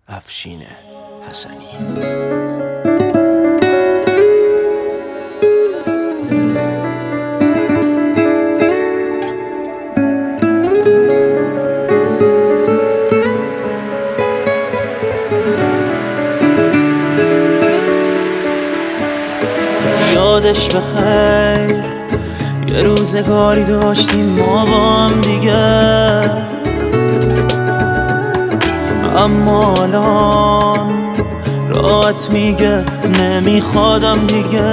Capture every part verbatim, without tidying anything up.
افشین حسنی. یادش بخیر یه روزگاری داشتیم ما با هم دیگه، اما الان راحت میگه نمیخوادم دیگه.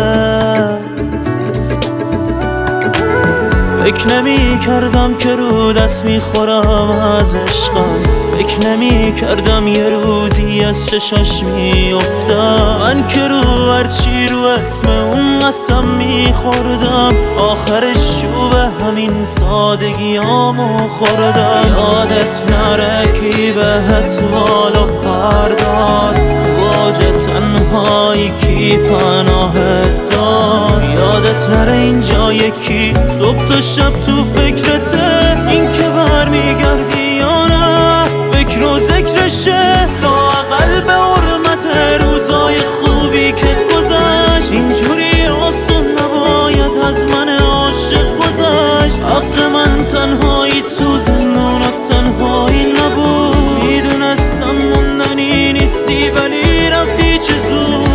فکر نمی کردم که رو دست میخورم از عشقم، فکر نمی کردم یه روزی از چشاش میافتم. من که رو هرچی رو اسم اون قسم میخوردم، آخرش رو به همین سادگیامو خوردم. یادت نره کی بهت بالا پرداد، واج تنهایی کی پناهت داد. یادت نره اینجا یکی صبح تا شب تو فکرته، این که برمیگردی یا نه فکر و ذکرشه. لااقل به حرمت روزای خوبی که گذشت، اینجوری آسون نباید از من عاشق گذشت. حق من تنهایی تو زندان و تنهایی نبود، میدونستم موندنی نیستی ولی رفتی چه زود.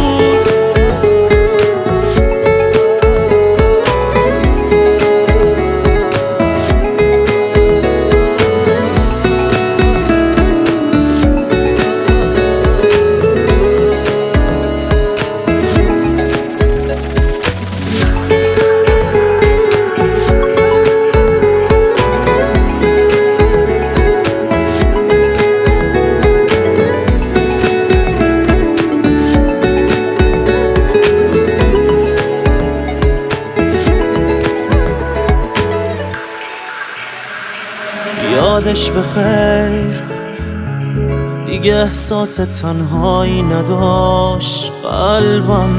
یادش بخیر دیگه احساس تنهایی نداشت قلبم،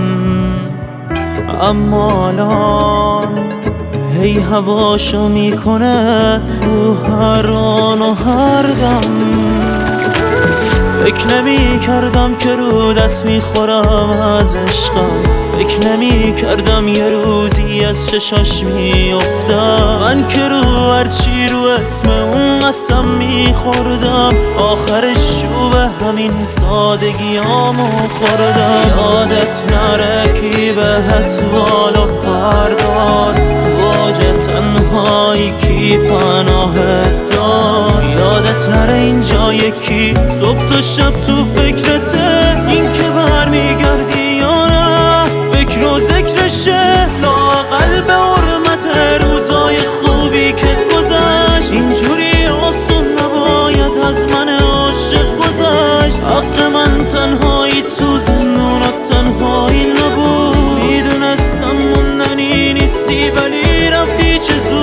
اما الان هی هواشو میکنه رو هر آن و هر دم. فکر نمی کردم که رو دست میخورم از عشقم، فکر نمی کردم یه روزی از چشاش میافتم. من که رو هرچی رو اسم اون قسم میخوردم، آخرش رو به همین سادگیامو خوردم. یادت نره کی بهت بالا پرداد، واج تنهایی کی پناهت داد. یادت نره اینجا یکی صبح تا شب تو فکرته، این که برمیگردی یا نه فکر و ذکرشه. لااقل به حرمت روزای خوبی که گذشت، اینجوری آسون نباید از من عاشق گذشت. حق من تنهایی تو زندان و تنهایی نبود، میدونستم موندنی نیستی ولی رفتی چه زود.